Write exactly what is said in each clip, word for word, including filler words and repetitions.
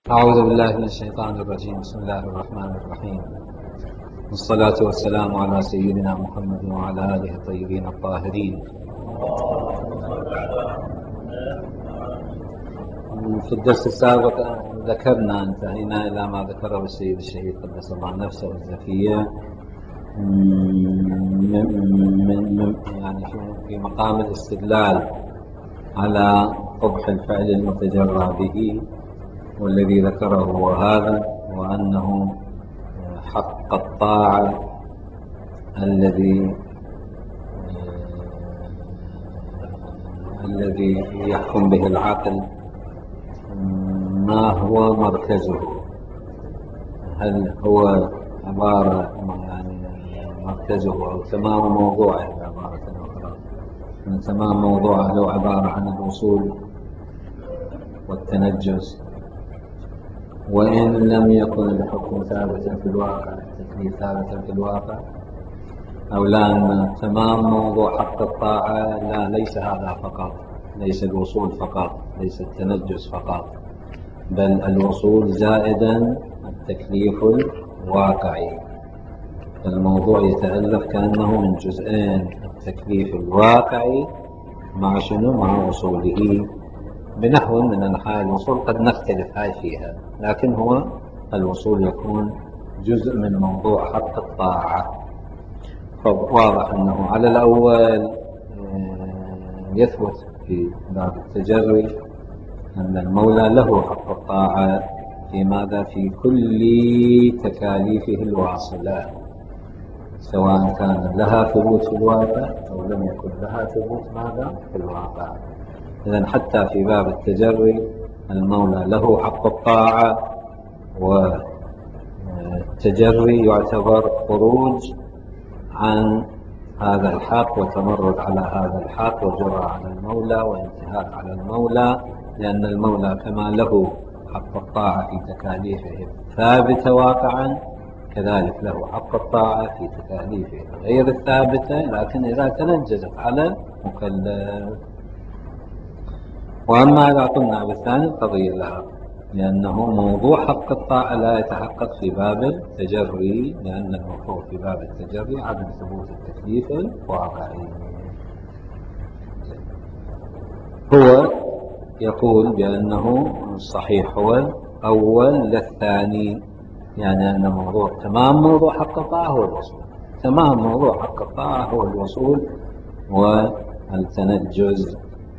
أعوذ بالله من الشيطان الرجيم. بسم الله الرحمن الرحيم، والصلاة والسلام على سيدنا محمد وعلى آله الطيبين الطاهرين. في الدرس السابق ذكرنا انتهينا إلى ما ذكره السيد الشهيد قدس الله نفسه الزكية من يعني في مقام الاستدلال على قبح الفعل المتجرى به، والذي ذكره هو هذا، وأنه حق الطاعة الذي الذي يحكم به العقل ما هو مركزه، هل هو عبارة يعني مركزه أو تمام موضوعه، بعبارة أخرى أن تمام موضوعه لو عبارة عن الوصول والتنجس، وإن لم يكن الحكم ثابتا في الواقع، التكليف ثابتا في الواقع، أو لا أن تمام موضوع حق الطاعة لا ليس هذا فقط، ليس الوصول فقط، ليس التنجس فقط، بل الوصول زائدا التكليف الواقعي. الموضوع يتألف كأنه من جزئين، التكليف الواقعي مع شنو؟ مع وصوله، بنحو من أنحاء الوصول قد نختلف هاي فيها، لكن هو الوصول يكون جزء من موضوع حق الطاعة. فواضح أنه على الأول يثبت في باب التجري أن المولى له حق الطاعة في ماذا؟ في كل تكاليفه الواصلة، سواء كان لها ثبوت في الواقع أو لم يكن لها ثبوت ماذا؟ في الواقع. إذن حتى في باب التجري المولى له حق الطاعة، والتجري يعتبر خروج عن هذا الحق وتمرد على هذا الحق وجرى على المولى وانتهاك على المولى، لأن المولى كما له حق الطاعة في تكاليفه الثابتة واقعا، كذلك له حق الطاعة في تكاليفه غير الثابتة لكن إذا تنجزت على المكلف. وأما إذا قلنا بالثاني القضية لا، لأنه موضوع حق الطاعة لا يتحقق في باب التجري، لأن المفروض في باب التجري عدم ثبوت التكليف الواقعي. هو يقول بأنه الصحيح هو الأول للثاني، يعني أن موضوع تمام موضوع حق الطاعة هو الوصول، تمام موضوع حق الطاعة هو الوصول والتنجز.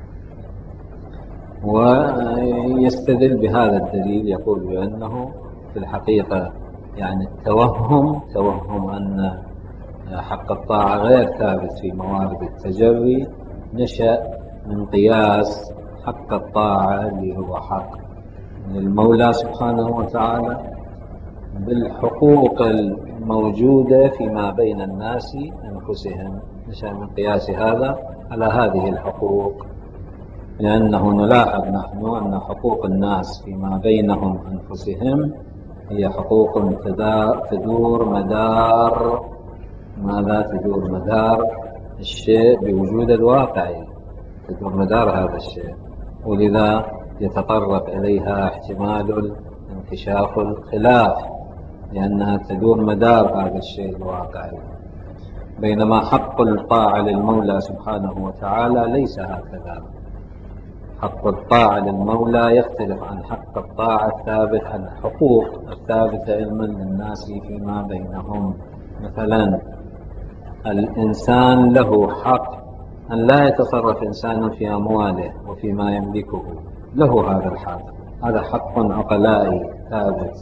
ويستدل بهذا الدليل، يقول بأنه في الحقيقة يعني التوهم توهم أن حق الطاعة غير ثابت في موارد التجري نشأ من قياس حق الطاعة اللي هو حق للمولى سبحانه وتعالى بالحقوق الموجودة فيما بين الناس أنفسهم، نشأ من قياس هذا على هذه الحقوق، لأنه نلاحظ نحن أن حقوق الناس فيما بينهم أنفسهم هي حقوق تدور مدار ماذا؟ تدور مدار الشيء بوجود الواقعي، تدور مدار هذا الشيء، ولذا يتطرق إليها احتمال انكشاف الخلاف، لأنها تدور مدار هذا الشيء الواقعي. بينما حق الطاعة للمولى سبحانه وتعالى ليس هكذا، حق الطاعة للمولى يختلف عن حق الطاعة الثابت، عن الحقوق الثابتة علما للناس فيما بينهم. مثلا الإنسان له حق أن لا يتصرف إنسان في أمواله وفيما يملكه، له هذا الحق، هذا حق عقلائي ثابت،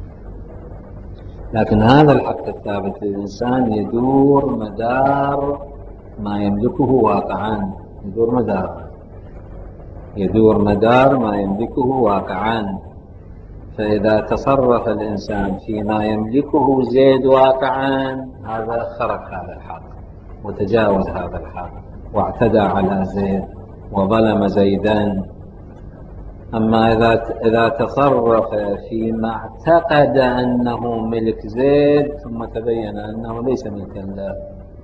لكن هذا الحق الثابت للإنسان يدور مدار ما يملكه واقعا، يدور مدار يدور مدار ما يملكه واقعا. فإذا تصرف الإنسان فيما يملكه زيد واقعا، هذا خرق هذا الحق وتجاوز هذا الحق واعتدى على زيد وظلم زيدا. أما إذا إذا تصرف فيما اعتقد أنه ملك زيد ثم تبين أنه ليس ملكا له،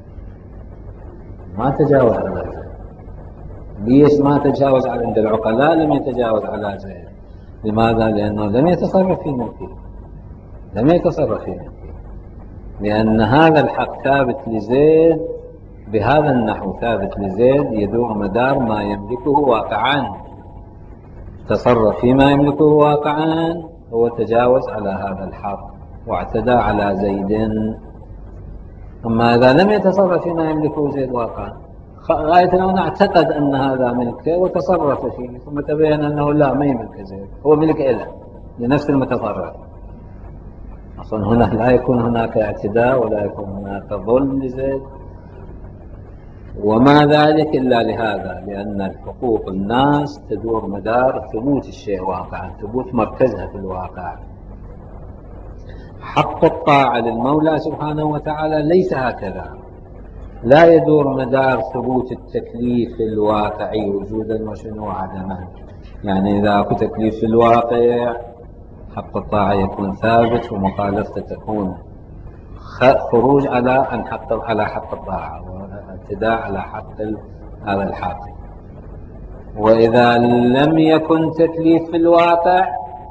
ما تجاوز على زيد. ليش ما تجاوز عند العقلاء؟ لم يتجاوز على زيد لماذا؟ لأنه لم يتصرف في ملكه، لم يتصرف في ملكه، لأن هذا الحق ثابت لزيد بهذا النحو، ثابت لزيد يدور مدار ما يملكه واقعا، تصرف فيما يملكه واقعا، هو تجاوز على هذا الحق واعتدى على زيد. أما إذا لم يتصرف فيما يملكه زيد واقعا، غاية أنه اعتقد أن هذا ملكه وتصرف فيه، ثم تبين أنه لا، ما يملك زيد، هو ملك إله لنفس المتصرف. أصلا هنا لا يكون هناك اعتداء ولا يكون هناك ظلم لزيد، وما ذلك إلا لهذا، لأن حقوق الناس تدور مدار ثبوت الشيء واقعا، ثبوت مركزها في الواقع. حق الطاعة للمولى سبحانه وتعالى ليس هكذا، لا يدور مدار ثبوت التكليف الواقعي وجودا وشنو عدما. يعني إذا أكو تكليف في الواقع حق الطاعة يكون ثابت، ومخالفته تكون خروج على أن حق على حق الطاعة واعتداء على حق هذا الحق. وإذا لم يكن تكليف في الواقع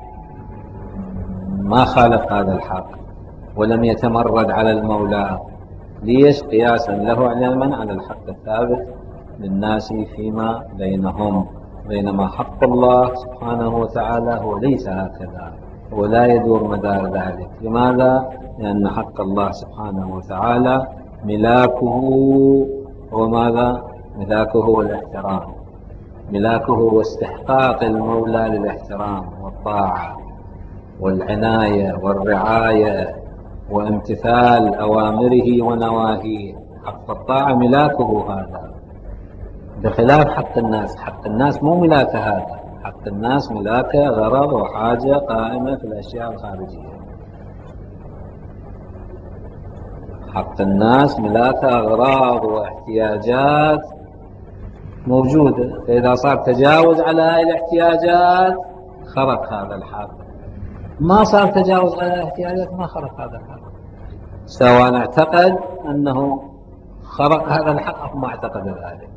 ما خالف هذا الحق ولم يتمرد على المولى، ليش؟ قياسا له علما على الحق الثابت للناس فيما بينهم. بينما حق الله سبحانه وتعالى هو ليس هكذا، هو لا يدور مدار ذلك. لماذا؟ لأن حق الله سبحانه وتعالى ملاكه هو ماذا؟ ملاكه هو الاحترام، ملاكه هو استحقاق المولى للاحترام والطاعة والعناية والرعاية وامتثال أوامره ونواهيه. حق الطاعة ملاكه هذا، بخلاف حق الناس. حق الناس مو ملاك هذا، حق الناس ملاك غرض وحاجة قائمة في الأشياء الخارجية. حق الناس ملاك أغراض واحتياجات موجودة، فإذا صار تجاوز على هذه الاحتياجات خرق هذا الحق. ما صار تجاوز على الاحتياجات ما خرق هذا الحق، سواء اعتقد أنه خرق هذا الحق أو ما اعتقد ذلك.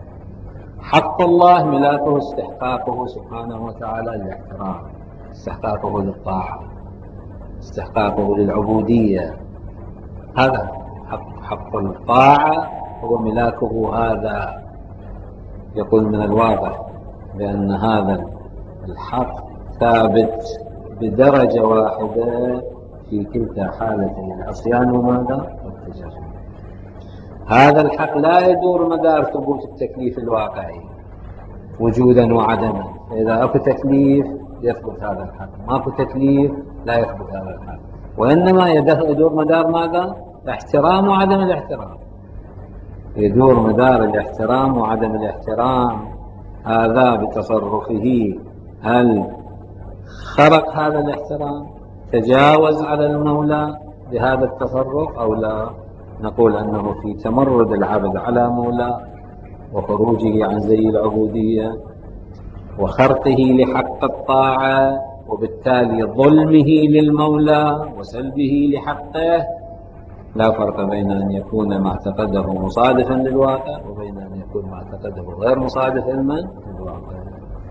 حق الله ملاكه استحقاقه سبحانه وتعالى للاحترام، استحقاقه للطاعة، استحقاقه للعبودية. هذا حق, حق الطاعة هو ملاكه هذا. يقول من الواضح بأن هذا الحق ثابت بدرجة واحدة في كلتا حالتين، العصيان وماذا؟ والتجرد. هذا الحق لا يدور مدار ثبوت التكليف الواقعي وجودا وعدما. إذا أكو تكليف يثبت هذا الحق، ما أكو تكليف لا يثبت هذا الحق، وإنما يدور مدار ماذا؟ الاحترام وعدم الاحترام. يدور مدار الاحترام وعدم الاحترام، هذا بتصرفه هل خرق هذا الاحترام، تجاوز على المولى بهذا التصرف أو لا؟ نقول أنه في تمرد العبد على مولاه وخروجه عن زي العبودية وخرقه لحق الطاعة وبالتالي ظلمه للمولى وسلبه لحقه، لا فرق بين أن يكون ما اعتقده مصادفا للواقع وبين أن يكون ما اعتقده غير مصادفا للواقع.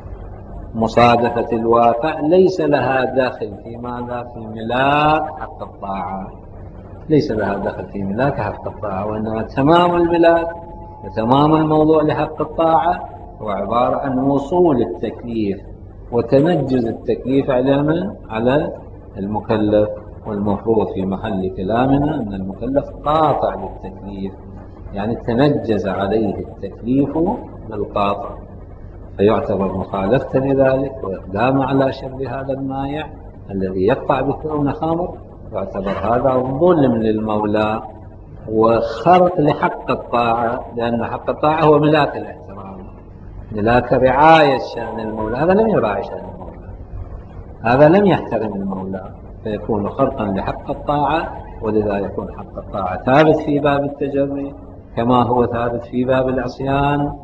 مصادفة الواقع ليس لها داخل في ماذا؟ في ملاك حق الطاعة، ليس لها دخل في ملاك حق الطاعة، وإنما تمام الملاك وتمام الموضوع لحق الطاعة هو عبارة عن وصول التكليف وتنجز التكليف على من؟ على المكلف. والمفروض في محل كلامنا أن المكلف قاطع بالتكليف، يعني تنجز عليه التكليف بالقاطع، فيعتبر مخالفة لذلك وإقدام على شر هذا المائع الذي يقطع بكون خامر، يعتبر هذا ظلم للمولى وخرق لحق الطاعة، لأن حق الطاعة هو ملاك الاحترام، ملاك رعاية شأن المولى. هذا لم يراعي شأن المولى، هذا لم يحترم المولى، فيكون خرقا لحق الطاعة. ولذا يكون حق الطاعة ثابت في باب التجري كما هو ثابت في باب العصيان.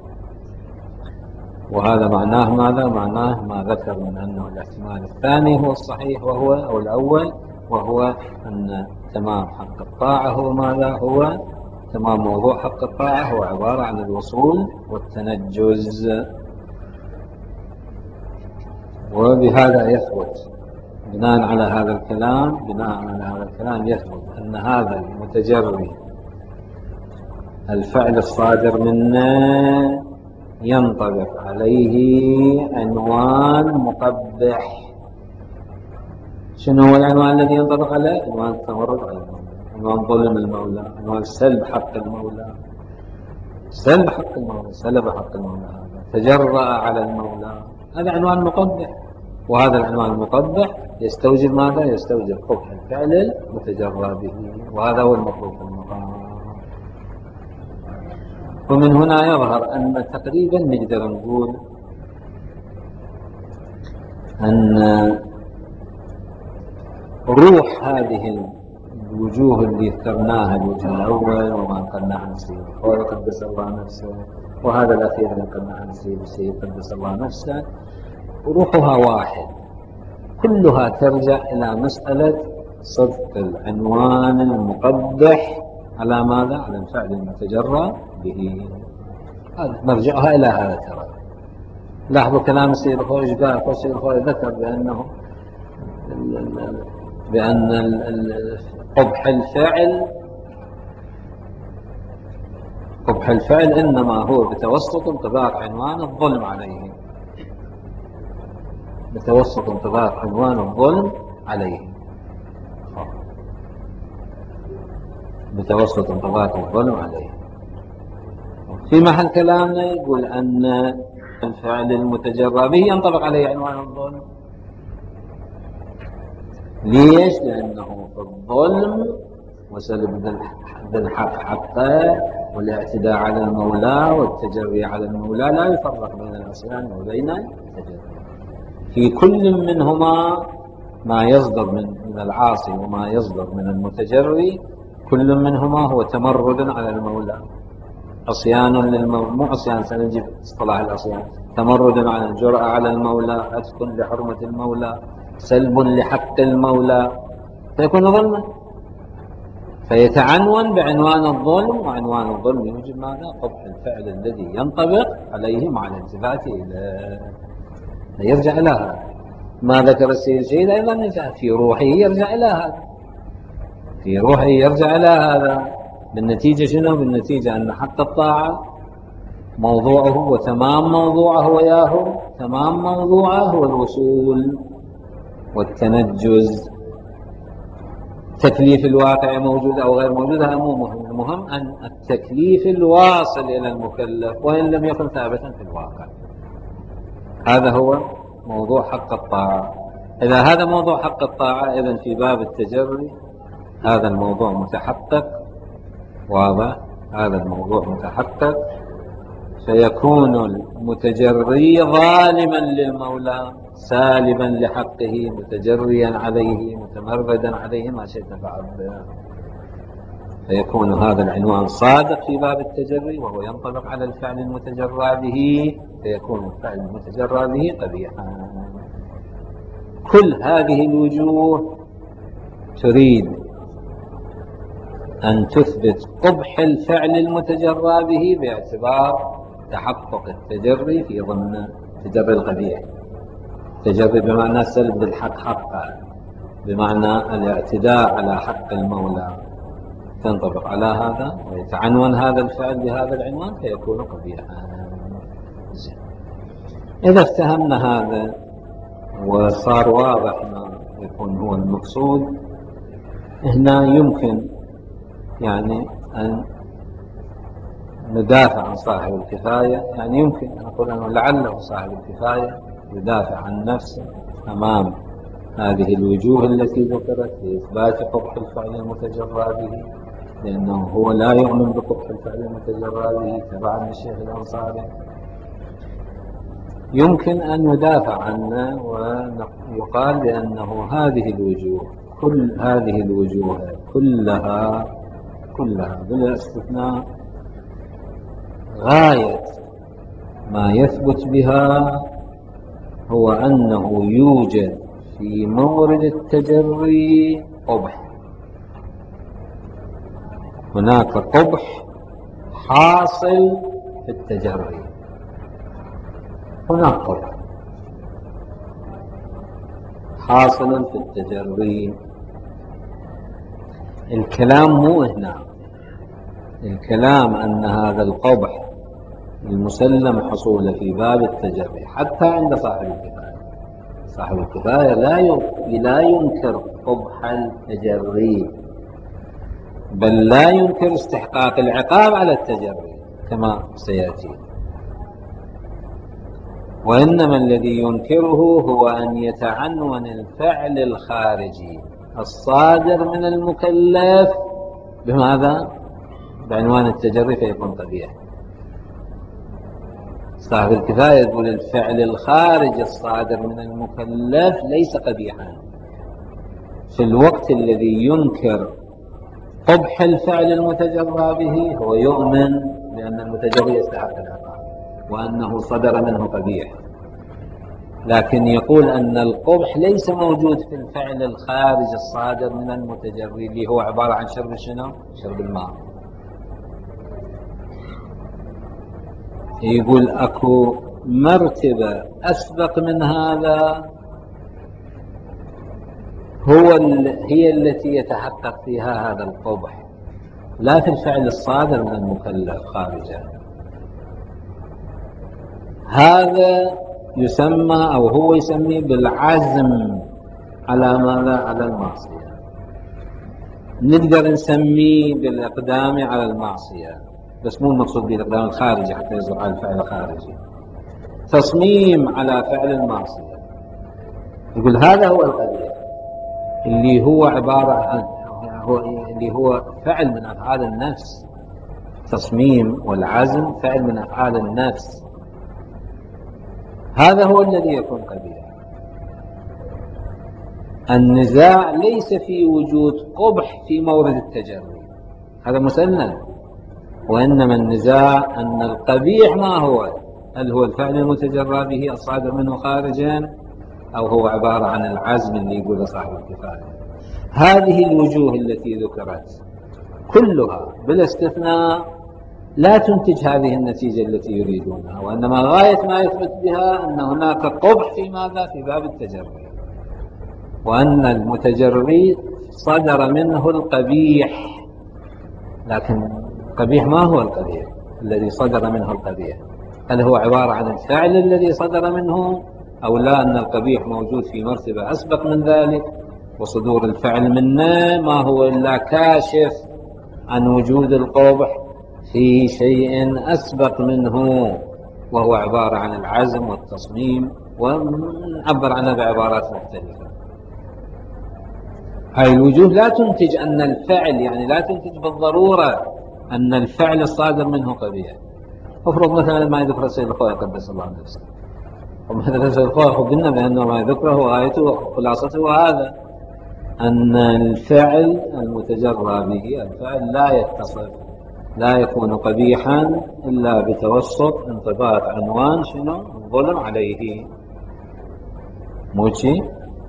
وهذا معناه ماذا؟ معناه ما ذكر من أنه الاحتمال الثاني هو الصحيح، وهو أو الأول، وهو أن تمام حق الطاعة هو ماذا؟ هو تمام موضوع حق الطاعة هو عبارة عن الوصول والتنجز. وبهذا يثبت بناء على هذا الكلام بناء على هذا الكلام يثبت أن هذا المتجري الفعل الصادر منه ينطبق عليه عنوان مقبح. شنو هو العنوان الذي ينطبق عليه؟ عنوان التمرد على المولى، عنوان ظلم المولى، عنوان سلب حق المولى، سلب حق المولى، سلب حق المولى، تجرأ على المولى، هذا عنوان مقبح. وهذا العنوان المقبح يستوجب ماذا؟ يستوجب قبح الفعل المتجرى به، وهذا هو المطلوب في المقام. ومن هنا يظهر أن تقريبا نقدر نقول أن روح هذه الوجوه اللي ذكرناها، الوجه الأول وما قلنا عن السيد الخوي قدس الله نفسه، وهذا الأخير اللي قلنا عن السيد السيد قدس الله نفسه، روحها واحد، كلها ترجع إلى مسألة صدق العنوان المقبح على ماذا؟ على الفعل المتجرى به. نرجعها إلى هذا. ترى لاحظوا كلام السيد الخوي ايش قال. السيد الخوي ذكر بأنه بأن قبح الفعل قبح الفعل إنما هو بتوسط انطباق عنوان الظلم عليه، بتوسط انطباق عنوان الظلم عليه، بتوسط انطباق الظلم عليه. في محل كلامنا يقول أن الفعل المتجرى به ينطبق عليه عنوان الظلم. ليش؟ لأنه في الظلم وسلب ذي الحق حقه والاعتداء على المولى والتجري على المولى لا يفرق بين العصيان وبين التجري. في كل منهما ما يصدر من العاصي وما يصدر من المتجري، كل منهما هو تمرد على المولى، عصيان للمولى، مو عصيان سنجيب اصطلاح العصيان، تمرد على الجرأة على المولى، عتق لحرمة المولى، سلب لحق المولى، فيكون ظلما، فيتعنون بعنوان الظلم. وعنوان الظلم يوجب ماذا؟ قبح الفعل الذي ينطبق عليه مع الالتفات إلى يرجع إلى هذا. ما ذكر السيد الشهيد أيضا في روحه يرجع إلى هذا، في روحه يرجع إلى هذا. بالنتيجة شنو؟ بالنتيجة أن حق الطاعة موضوعه وتمام موضوعه وياه تمام موضوعه هو الوصول والتنجز. تكليف الواقع موجود أو غير موجود هذا مو مهم، المهم أن التكليف الواصل إلى المكلف وإن لم يكن ثابتا في الواقع، هذا هو موضوع حق الطاعة. إذا هذا موضوع حق الطاعة، إذن في باب التجري هذا الموضوع متحقق، واضح؟ هذا الموضوع متحقق، فيكون المتجري ظالما للمولى سالبا لحقه متجريا عليه متمردا عليه ما شئت فعل، فيكون هذا العنوان صادق في باب التجري وهو ينطبق على الفعل المتجرى به، فيكون الفعل المتجرى به قبيحا. كل هذه الوجوه تريد أن تثبت قبح الفعل المتجرى به باعتبار تحقق التجري في ضمن التجري القبيح. التجري بمعنى سلب الحق حقه، بمعنى الاعتداء على حق المولى، تنطبق على هذا ويتعنون هذا الفعل بهذا العنوان فيكون قبيحا. إذا افتهمنا هذا وصار واضح ما يكون هو المقصود، هنا يمكن يعني أن ندافع عن صاحب الكفاية، يعني يمكن أن نقول أنه لعله صاحب الكفاية يدافع عن نفسه أمام هذه الوجوه التي ذكرت لإثبات قبح الفعل المتجرى به، لأنه هو لا يؤمن بقبح الفعل المتجرى به تبعا للشيخ الأنصاري. يمكن أن ندافع عنه ويقال بأنه هذه الوجوه كل هذه الوجوه كلها كلها بلا استثناء غاية ما يثبت بها هو أنه يوجد في مورد التجري قبح، هناك قبح حاصل في التجري، هناك قبح. حاصل في التجري. الكلام مو هنا، الكلام أن هذا القبح المسلم حصوله في باب التجري حتى عند صاحب الكفاية. صاحب الكفاية لا ينكر قبح التجري، بل لا ينكر استحقاق العقاب على التجري كما سيأتي، وإنما الذي ينكره هو أن يتعنون الفعل الخارجي الصادر من المكلف بماذا؟ بعنوان التجري فيكون قبيح. صاحب الكفاية يقول الفعل الخارجي الصادر من المكلف ليس قبيحا، في الوقت الذي ينكر قبح الفعل المتجرى به هو يؤمن بأن المتجري يستحق العقاب وأنه صدر منه قبيح، لكن يقول أن القبح ليس موجود في الفعل الخارج الصادر من المتجري اللي هو عبارة عن شرب شنو؟ شرب الماء. يقول أكو مرتبة أسبق من هذا هو هي التي يتحقق فيها هذا القبح، لا في الفعل الصادر من المكلف خارجا. هذا يسمى أو هو يسمي بالعزم على ماذا؟ على المعصية. نقدر نسميه بالإقدام على المعصية، بس مو المقصود بالإقدام الخارجي حتى يصدر على الفعل الخارجي، تصميم على فعل المعصية. يقول هذا هو القبيح اللي هو عبارة عن هو اللي هو فعل من أفعال النفس. تصميم والعزم فعل من أفعال النفس، هذا هو الذي يكون قبيح. النزاع ليس في وجود قبح في مورد التجري، هذا مسلم، وإنما النزاع أن القبيح ما هو، هل هو الفعل المتجرى به الصادر منه خارجا أو هو عبارة عن العزم اللي يقول صاحب الكفاية. هذه الوجوه التي ذكرت كلها بلا استثناء لا تنتج هذه النتيجة التي يريدونها، وإنما غاية ما يثبت بها أن هناك قبح في ماذا؟ في باب التجري، وأن المتجري صدر منه القبيح. لكن القبيح ما هو القبيح الذي صدر منه القبيح؟ هل هو عبارة عن الفعل الذي صدر منه أو لا أن القبيح موجود في مرتبة أسبق من ذلك، وصدور الفعل منه ما هو إلا كاشف عن وجود القبح في شيء أسبق منه، وهو عبارة عن العزم والتصميم، ونعبر عنه بعبارات مختلفة. هاي الوجوه لا تنتج أن الفعل، يعني لا تنتج بالضرورة أن الفعل الصادر منه قبيح. افرض مثلا ما يذكر السيد الخوئي قدس الله نفسه، ومثلا السيد الخوئي قلنا بأنه ما يذكره وآيته وخلاصته هذا أن الفعل المتجرى به الفعل لا يتصف لا يكون قبيحا إلا بتوسط انضباط عنوان شنو؟ الظلم عليه. موشي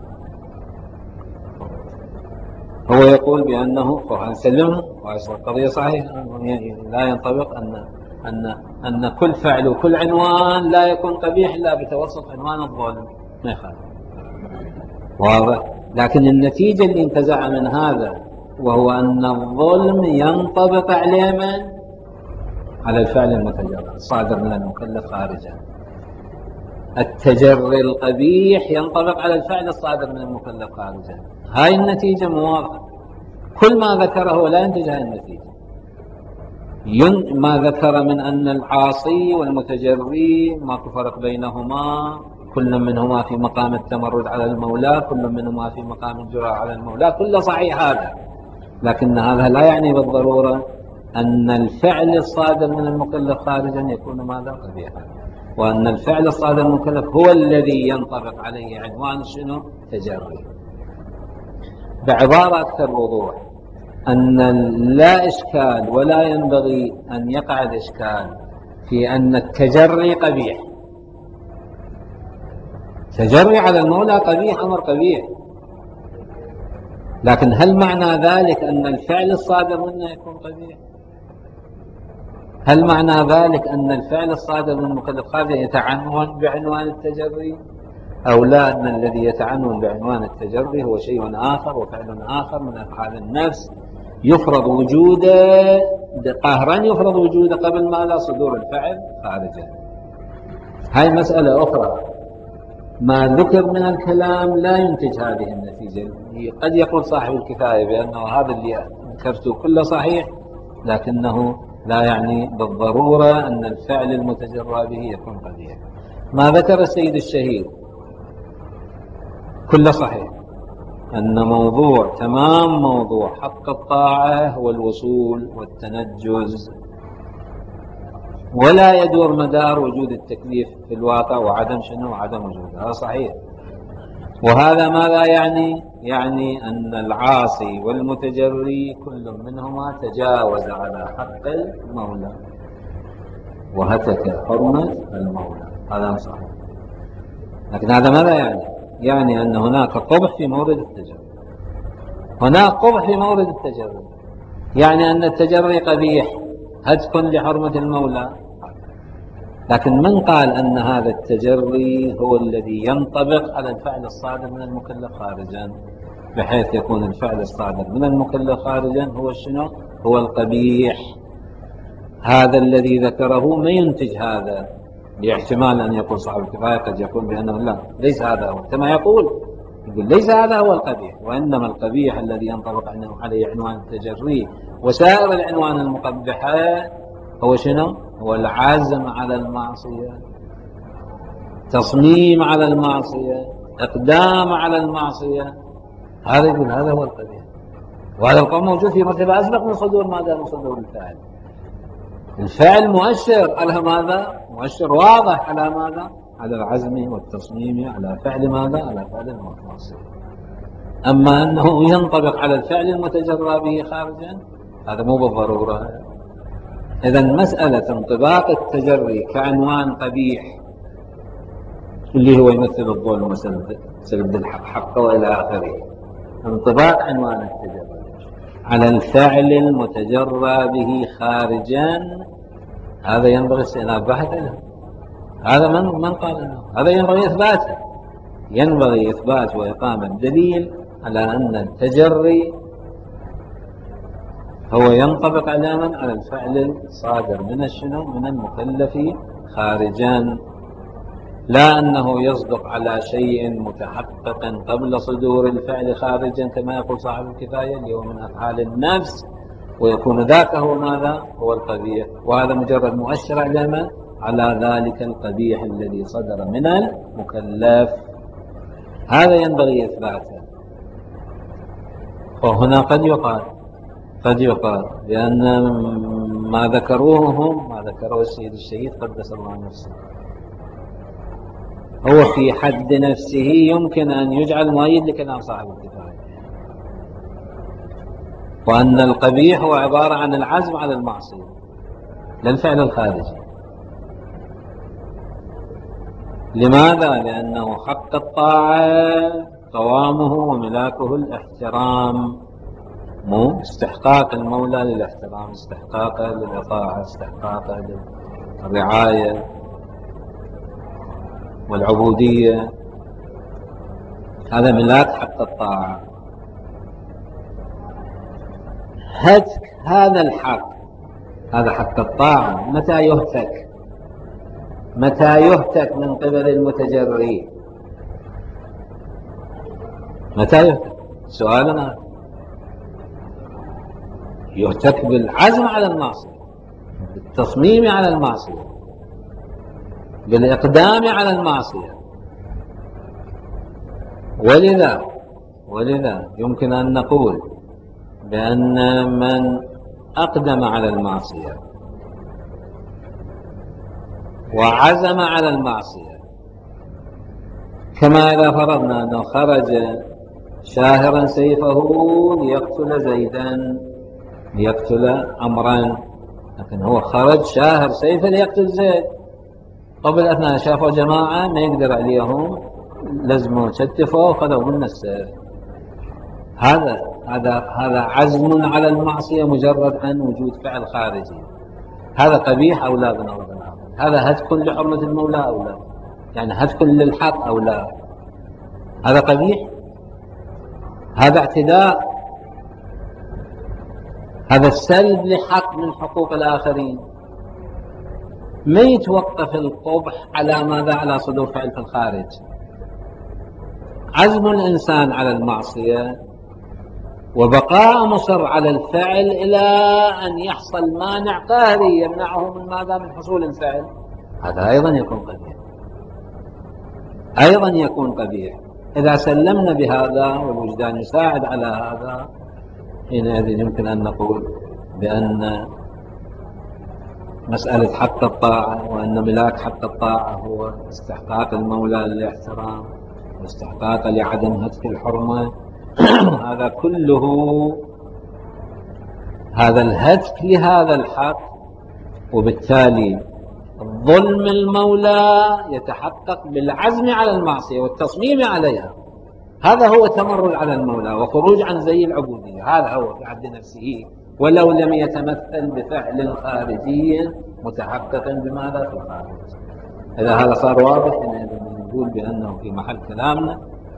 هو يقول بأنه نسلمه القضية صحيحة، لا ينطبق أن أن أن كل فعل وكل عنوان لا يكون قبيح إلا بتوسط عنوان الظلم، ما يخالف، واضح. لكن النتيجة اللي انتزع من هذا وهو أن الظلم ينطبق عليه من؟ على الفعل المتجرد الصادر من المكلف خارجا. التجري القبيح ينطبق على الفعل الصادر من المكلف خارجا. هاي النتيجة موافقة. كل ما ذكره لا ينتج هاي النتيجة. ما ذكر من أن العاصي والمتجري ماكو فرق بينهما، كل منهما في مقام التمرد على المولى، كل منهما في مقام الجرأة على المولى، كله صحيح هذا، لكن هذا لا يعني بالضرورة أن الفعل الصادر من المكلف خارجا يكون ماذا؟ قبيحا، وأن الفعل الصادر من المكلف هو الذي ينطبق عليه عنوان شنو؟ تجري. بعبارة أكثر وضوح، أن لا إشكال ولا ينبغي أن يقع الإشكال في أن التجري قبيح. تجري على المولى قبيح، أمر قبيح، لكن هل معنى ذلك أن الفعل الصادر منه يكون قبيح؟ هل معنى ذلك أن الفعل الصادر من المكلف خارجا يتعنون بعنوان التجري؟ أو لا أن الذي يتعنون بعنوان التجري هو شيء آخر وفعل آخر من أفعال النفس يفرض وجوده قهرا، يفرض وجوده قبل ما لا صدور الفعل خارجا. هاي مسألة أخرى. ما ذكر من الكلام لا ينتج هذه النتيجة. قد يقول صاحب الكفاية بأنه هذا اللي ذكرته كله صحيح، لكنه لا يعني بالضرورة أن الفعل المتجرى به يكون قبيح. ما ذكر السيد الشهيد كله صحيح، أن موضوع تمام موضوع حق الطاعة هو الوصول والتنجز، ولا يدور مدار وجود التكليف في الواقع وعدم شنو وعدم وجوده. هذا صحيح. وهذا ماذا يعني؟ يعني أن العاصي والمتجري كل منهما تجاوز على حق المولى وهتك حرمة المولى. هذا صحيح. لكن هذا ماذا يعني؟ يعني أن هناك قبح في مورد التجري، هناك قبح في مورد التجري، يعني أن التجري قبيح هتك لحرمة المولى. لكن من قال أن هذا التجري هو الذي ينطبق على الفعل الصادر من المكلف خارجا، بحيث يكون الفعل الصادر من المكلف خارجا هو شنو؟ هو القبيح. هذا الذي ذكره ما ينتج هذا، لاحتمال أن يقول صاحب الكفاية قد يقول بأنه لا ليس هذا هو، كما يقول يقول ليس هذا هو القبيح، وإنما القبيح الذي ينطبق عليه عنوان التجري وسائر العنوان المقبحة هو شنو؟ هو العزم على المعصية، تصميم على المعصية، إقدام على المعصية. هذا يقول هذا هو القبيح. وهذا القول موجود في مرتبة أسبق من صدور ماذا؟ من صدور الفعل. الفعل مؤشر على ماذا؟ مؤشر واضح على ماذا؟ على العزم والتصميم على فعل ماذا؟ على فعل المعصية. أما أنه ينطبق على الفعل المتجرى به خارجا هذا مو بالضرورة. إذن مسألة انطباق التجري كعنوان قبيح اللي هو يمثل الظلم وسلب الحق حقه وإلى آخره، انطباق عنوان التجري على الفعل المتجرى به خارجا هذا ينبغي استئناف بحث له. هذا من من قال انه هذا ينبغي اثباته، ينبغي اثبات واقامه دليل على ان التجري هو ينطبق على من؟ على الفعل الصادر من الشنو؟ من المكلف خارجا، لا انه يصدق على شيء متحقق قبل صدور الفعل خارجا كما يقول صاحب الكفايه اللي هو من افعال النفس، ويكون ذاك هو ماذا؟ هو القبيح. وهذا مجرد مؤشر على من؟ على ذلك القبيح الذي صدر من المكلف. هذا ينبغي إثباته. وهنا قد يقال قد يقال بأن ما ذكروه هم ما ذكروه السيد الشهيد قدس الله نفسه هو في حد نفسه يمكن أن يجعل مؤيد لكلام صاحب الكفاية، وأن القبيح هو عبارة عن العزم على المعصية للفعل الخارجي. لماذا؟ لأنه حق الطاعة قوامه وملاكه الاحترام، مو استحقاق المولى للاحترام، استحقاقه للإطاعة، استحقاقه للرعاية والعبودية. هذا ملاك حق الطاعة. هتك هذا الحق، هذا حق الطاعة، متى يهتك؟ متى يهتك من قبل المتجري؟ متى يهتك؟ سؤالنا يهتك بالعزم على المعصية، بالتصميم على المعصية، بالإقدام على المعصية. ولذا ولذا يمكن أن نقول بأن من أقدم على المعصية وعزم على المعصية، كما إذا فرضنا أنه خرج شاهرا سيفه ليقتل زيدا ليقتل عمرا، لكن هو خرج شاهر سيفه ليقتل زيد، قبل أثناء شافوا جماعة ما يقدر عليهم لزموا شتفوا وخذوا من السيف. هذا هذا هذا عزم على المعصية مجرد عن وجود فعل خارجي. هذا قبيح أو لا بنظر الآخر؟ هذا هتك لحرمة المولى أو لا؟ يعني هتك للحق أو لا؟ هذا قبيح، هذا اعتداء، هذا السلب لحق من حقوق الآخرين. ما يتوقف القبح على ماذا؟ على صدور فعل في الخارج. عزم الإنسان على المعصية وبقاء مصر على الفعل إلى أن يحصل مانع قهري يمنعه من ماذا؟ من حصول الفعل، هذا أيضا يكون قبيح، أيضا يكون قبيح. إذا سلمنا بهذا والوجدان يساعد على هذا، حينئذ يمكن أن نقول بأن مسألة حق الطاعة، وأن ملاك حق الطاعة هو استحقاق المولى للاحترام واستحقاق لعدم هتك الحرمة، هذا كله، هذا الهتك لهذا الحق، وبالتالي ظلم المولى يتحقق بالعزم على المعصية والتصميم عليها. هذا هو تمرد على المولى وخروج عن زي العبودية، هذا هو في حد نفسه، ولو لم يتمثل بفعل خارجي متحقق بماذا؟ في الخارج. إذا هذا صار واضح نقول بأنه في محل كلامنا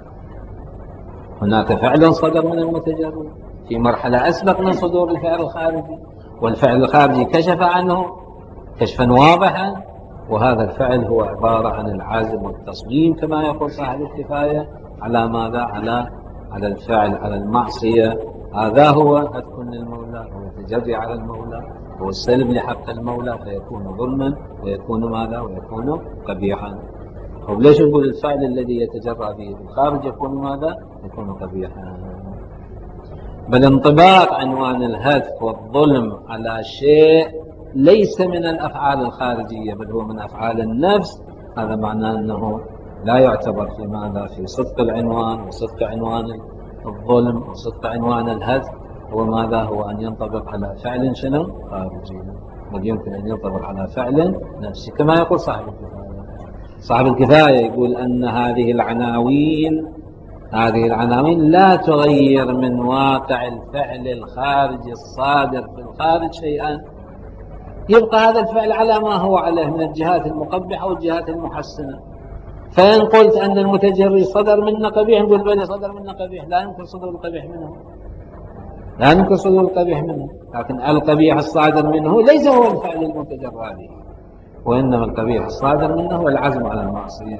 هناك فعل صدر من المتجرد في مرحلة أسبق من صدور الفعل الخارجي، والفعل الخارجي كشف عنه كشفا واضحا، وهذا الفعل هو عبارة عن العزم والتصميم كما يقول صاحب الكفاية على ماذا؟ على على الفعل، على المعصية. هذا هو هتك للمولى، هو تجري على المولى، هو السلب لحق المولى، فيكون ظلما ويكون ماذا؟ ويكون قبيحا. طيب ليش نقول الفعل الذي يتجرى به الخارج يكون ماذا؟ يكون قبيحا؟ بل انطباق عنوان الهتك والظلم على شيء ليس من الأفعال الخارجية بل هو من أفعال النفس، هذا معناه أنه لا يعتبر في ماذا؟ في صدق العنوان وصدق عنوان الظلم وصدق عنوان الهتك. هو ماذا؟ هو أن ينطبق على فعل شنو؟ خارجي، بل يمكن أن ينطبق على فعل نفسي كما يقول صاحب الكفاية. صاحب الكفاية يقول أن هذه العناوين هذه العناوين لا تغير من واقع الفعل الخارجي الصادر في الخارج شيئا، يبقى هذا الفعل على ما هو عليه من الجهات المقبحة والجهات المحسنة. فإن قلت أن المتجري صدر منا قبيح، نقول بلي صدر منا قبيح، لا يمكن صدور القبيح منه، لا يمكن صدور القبيح منه، لكن القبيح الصادر منه ليس هو الفعل المتجرى به، وإنما القبيح الصادر منه هو العزم على المعصية.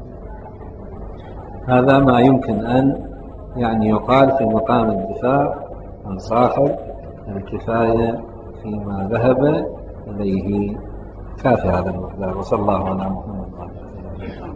هذا ما يمكن أن يعني يقال في مقام الدفاع عن صاحب الكفاية فيما ذهب إليه. كافي هذا المقدار، وصلى الله على محمد.